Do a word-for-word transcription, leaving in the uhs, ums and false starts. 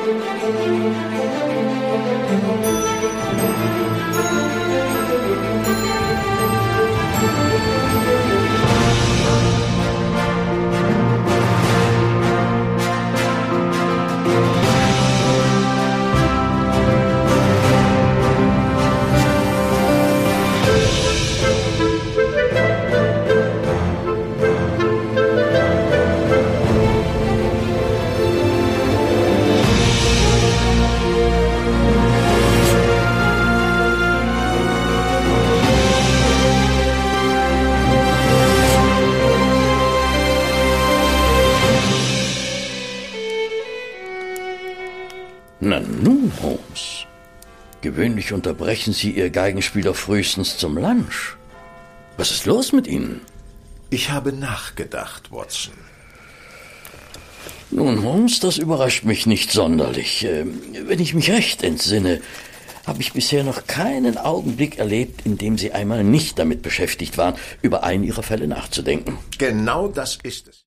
Na nun, Holmes. Gewöhnlich unterbrechen Sie Ihr Geigenspieler frühestens zum Lunch. Was ist los mit Ihnen? Ich habe nachgedacht, Watson. Nun, Holmes, das überrascht mich nicht sonderlich. Wenn ich mich recht entsinne, habe ich bisher noch keinen Augenblick erlebt, in dem Sie einmal nicht damit beschäftigt waren, über einen Ihrer Fälle nachzudenken. Genau das ist es.